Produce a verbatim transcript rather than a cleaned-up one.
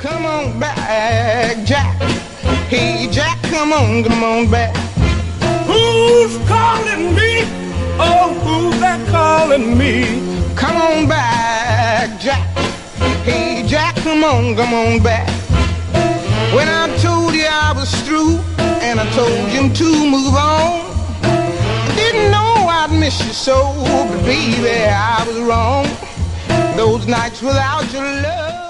Come on back, Jack. Hey, Jack, come on, come on back. Who's calling me? Oh, who's that calling me? Come on back, Jack. Hey, Jack, come on, come on back. When I told you I was through, and I told you to move on, didn't know I'd miss you so, but baby, I was wrong. Those nights without your love